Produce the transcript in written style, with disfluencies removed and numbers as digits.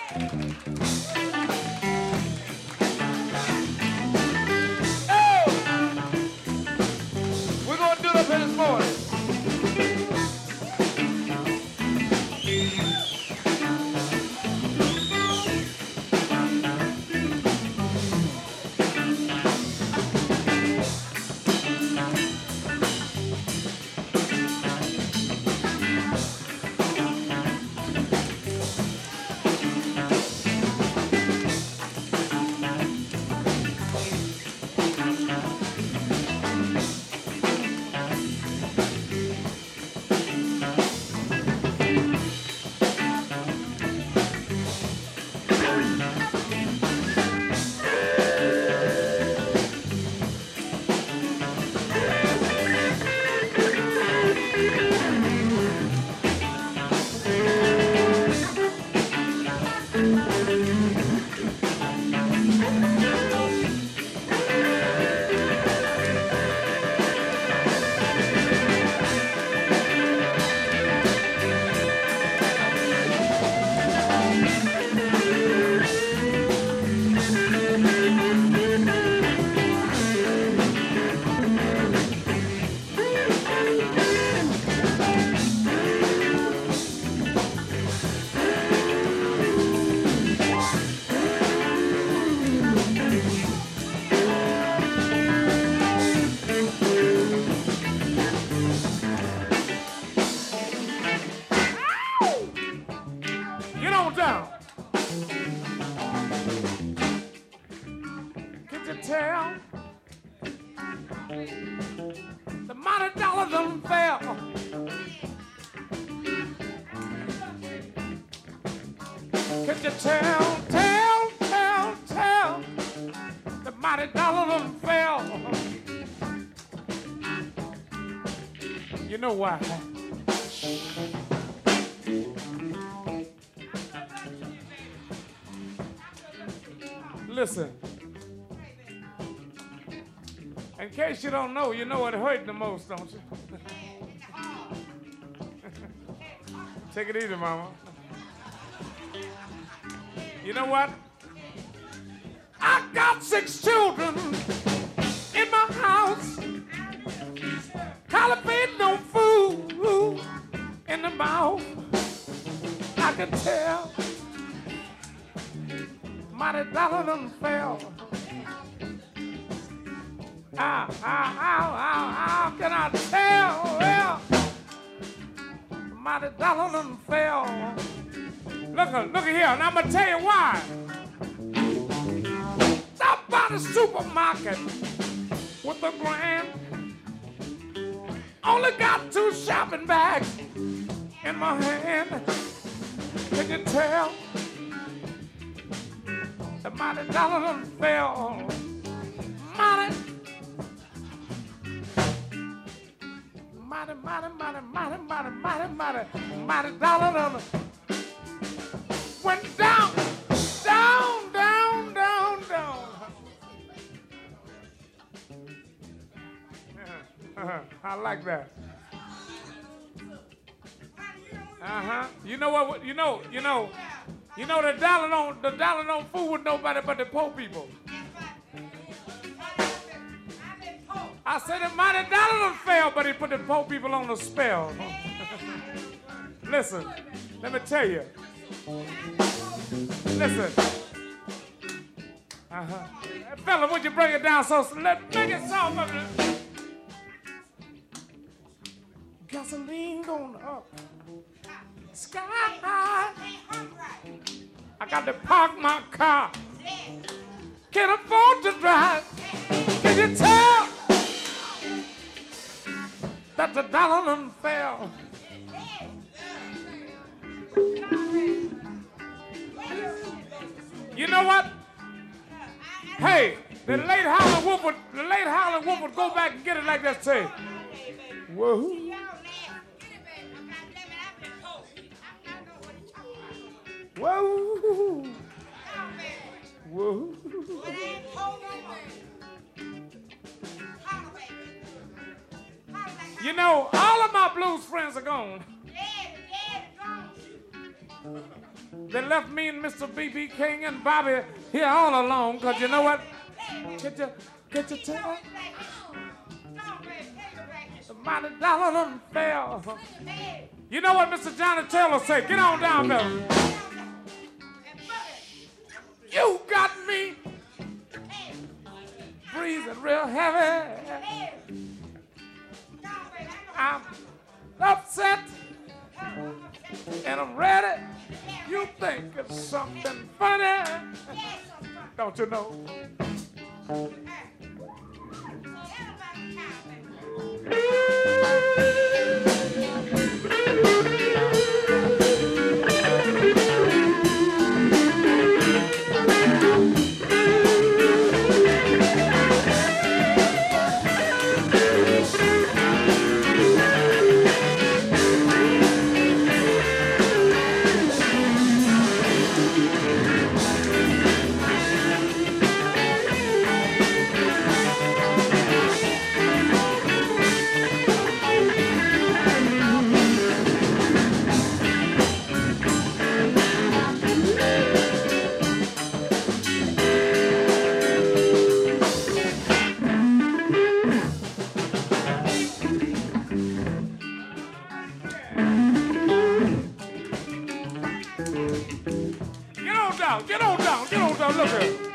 We're going to do this this morning. Get on down. Can you tell? The mighty dollar done fell. Can you tell? Tell. The mighty dollar done fell. You know why? Listen, in case you don't know, you know what hurt the most, don't you? Take it easy, mama. You know what? I got 6 children in my house. Collard fed no food in the mouth. I can tell. Mighty dollar done fell. How can I tell? Well, mighty dollar done fell. Look here, and I'm gonna tell you why. Stop by the supermarket with a grand. Only got 2 shopping bags in my hand. Can you tell? The mighty dollar done fell. Mighty dollar done went down. I like that. You know what? You know the dollar don't fool with nobody but the poor people. I said the mighty dollar done fell, but he put the poor people on a spell. Listen, let me tell you. Listen. Fella, would you bring it down so let's make it soft of it. Gasoline going up. Sky high. I got to park my car. Can't afford to drive. Can you tell that the dollar done fell? You know what? Hey, the late Howlin' Wolf would go back and get it like that. Say, whoa. Whoa. Whoa. You know, all of my blues friends are gone. They left me and Mr. B.B. King and Bobby here all alone, because you know what? Get your tail. The mighty dollar done fell. You know what Mr. Johnny Taylor said? Get on down there. You got me breathing real heavy. I'm upset and I'm ready. You think it's something funny, don't you know? Get on down, look here.